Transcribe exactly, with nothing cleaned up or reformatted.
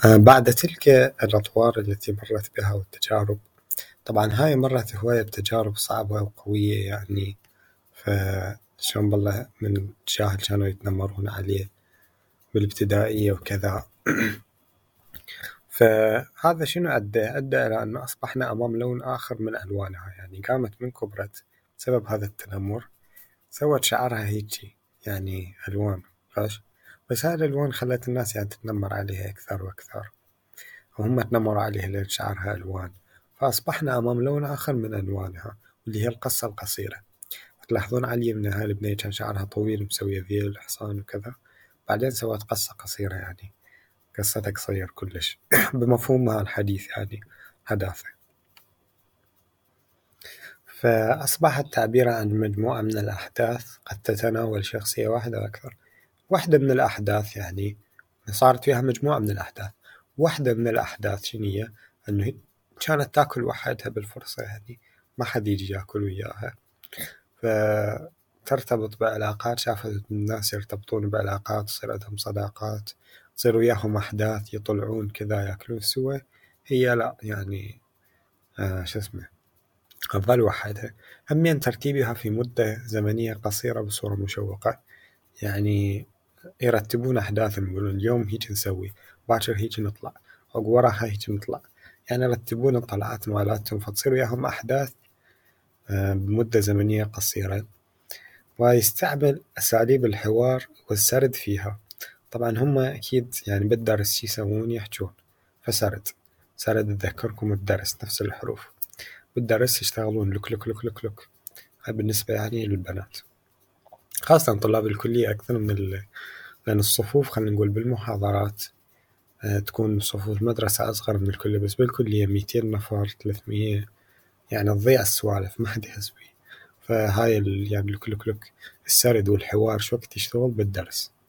آه، بعد تلك الأطوار التي مرت بها والتجارب، طبعا هاي مرت هواية بتجارب صعبة وقوية يعني. فشلون بالله من الجاهل كانوا يتنمرون عليه بالابتدائية وكذا. فهذا شنو أدى؟ أدى إلى أن أصبحنا أمام لون آخر من ألوانها، يعني قامت من كبرت بسبب هذا التنمر، سوت شعرها هيجي يعني ألوان غش. بس هاي الألوان خلت الناس يعني تتنمر عليها أكثر وأكثر، وهم تنمروا عليها لأن شعرها ألوان. فأصبحنا أمام لون آخر من ألوانها، واللي هي القصة القصيرة. تلاحظون علي من هاي البنية كان شعرها طويل مسوية ذيل حصان وكذا، بعدين سوت قصة قصيرة، يعني قصتها قصير كلش بمفهومها الحديث يعني حداثة. فأصبحت تعبيرا عن مجموعة من الأحداث قد تتناول شخصية واحدة أو أكثر. واحدة من الأحداث يعني صارت فيها مجموعة من الأحداث. واحدة من الأحداث شنية؟ أنه كانت تاكل وحدها بالفرصة، يعني ما حد يجي ياكل وياها، فترتبط بعلاقات، شافت الناس يرتبطون بعلاقات، تصير عندهم صداقات، تصير وياهم أحداث، يطلعون كذا ياكلون سوا. هي لا يعني آه شو اسمه تظل وحدها. همين ترتيبها في مدة زمنية قصيرة بصورة مشوقة، يعني يرتبون أحداثهم، يقولون اليوم هيك نسوي، باكر هيك نطلع، عقب وراها هيك نطلع، يعني يرتبون الطلعات مالتهم، فتصير وياهم أحداث بمدة زمنية قصيرة. ويستعمل أساليب الحوار والسرد فيها. طبعا هم أكيد يعني بالدرس شي يسوون؟ يحجون، فسرد سرد تذكركم الدرس نفس الحروف. بالدرس يشتغلون لك لك لك لك لك. هاي بالنسبة يعني للبنات، خاصة طلاب الكلية أكثر من ال... لأن الصفوف خلينا نقول بالمحاضرات أه تكون صفوف المدرسة أصغر من الكلية، بس بالكلية ميتين نفر ثلاثمية، يعني تضيع السوالف ما حد يحس بيه. فهاي ال... يعني لك لك لك السرد والحوار شو وقت يشتغل بالدرس.